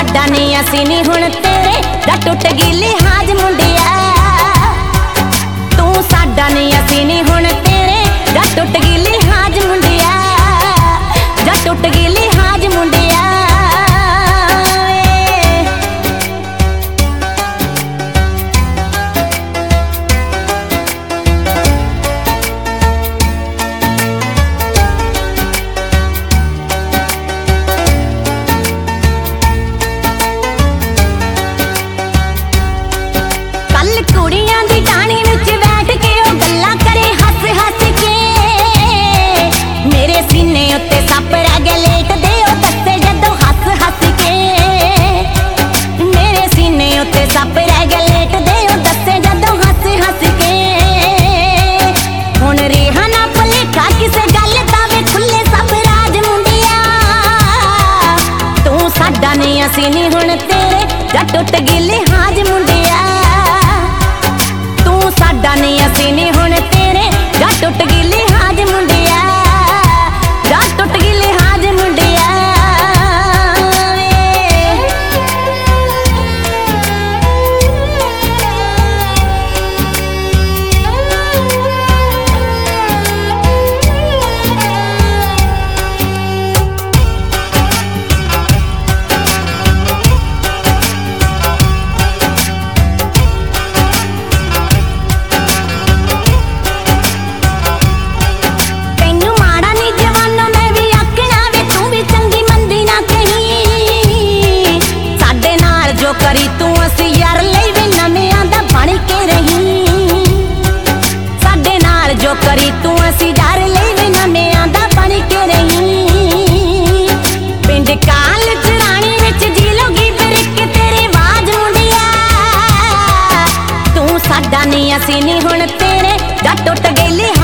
ਸਾਡਾ ਨਹੀਂ ਅਸੀਂ ਨਹੀਂ ਹੁਣ ਤੇਰੇ ਦਾ ਟੁੱਟ ਗਈ ਲਿਹਾਜ਼ ਮੁੰਡਿਆ। ਤੂੰ ਸਾਡਾ ਨਹੀਂ ਅਸੀਂ ਨਹੀਂ ਹੁਣ ਤੇਰੇ ਦਾ ਟੁੱਟ ਗਈ ਲਿਹਾਜ਼ ਮੁੰਡਿਆ, ਦਾ ਟੁੱਟ ਗਈ ਲਿਹਾਜ਼ ਮੁੰਡਿਆ। ਕੁੜੀਆਂ ਦੀ ਟਾਣੀ ਵਿੱਚ ਬੈਠ ਕੇ ਉਹ ਗੱਲਾਂ ਕਰੇ ਹੱਸ ਹੱਸ ਕੇ, ਮੇਰੇ ਸੀਨੇ ਉੱਤੇ ਸੱਪ ਰਹਿ ਗਿਆ ਲੇਟਦੇ ਉਹ ਦੱਸੇ ਜਦੋਂ ਹੱਸ ਹੱਸ ਕੇ, ਮੇਰੇ ਸੀਨੇ ਉੱਤੇ ਸੱਪ ਰਹਿ ਗਿਆ ਲੇਟਦੇ ਉਹ ਦੱਸੇ ਜਦੋਂ ਹੱਸ ਹੱਸ ਕੇ। ਹੁਣ ਰਿਹਾ ਨਾ ਭੁਲੇਖਾ ਕਿਸੇ ਗੱਲ ਦਾ ਵੇ ਖੁੱਲੇ ਸਭ ਰਾਜ ਮੁੰਡਿਆ। ਤੂੰ ਸਾਡਾ ਨਹੀਂ ਅਸੀਂ ਨਹੀਂ ਹੁਣ ਤੇਰੇ ਦਾ ਟੁੱਟ ਗਈ ਲਿਹਾਜ਼ ਮੁੰਡਿਆ। ਸਾਡਾ ਨਹੀਂ ਅਸੀਂ ਨਹੀਂ ਹੁਣ ਤੇਰੇ ਦਾ ਟੁੱਟ ਗਈ ਲਿਹਾਜ਼ ਮੁੰਡਿਆ, ਦਾ ਟੁੱਟ ਗਈ ਲਿਹਾਜ਼ ਮੁੰਡਿਆ। ਕਰੀ ਤੂੰ ਅਸੀਂ ਯਾਰ ਲਈ ਵੀ ਨਵਿਆਂ ਦਾ ਬਣ ਕੇ ਰਹੀ, ਸਾਡੇ ਨਾਲ ਜੋ ਕਰੀ ਤੂੰ ਅਸੀਂ ਯਾਰ ਲਈ ਵੀ ਨਵਿਆਂ ਦਾ ਬਣ ਕੇ ਰਹੀ। ਪਿੰਡ ਕਾਲ ਚਰਾਣੀ ਵਿੱਚ ਜੀ ਲੋਗੀ ਬਰਿਕ ਤੇਰੀ ਆਵਾਜ਼ ਮੁੰਡਿਆ। ਤੂੰ ਸਾਡਾ ਨਹੀਂ ਅਸੀਂ ਨਹੀਂ ਹੁਣ ਤੇਰੇ ਦਾ ਟੁੱਟ ਗਈ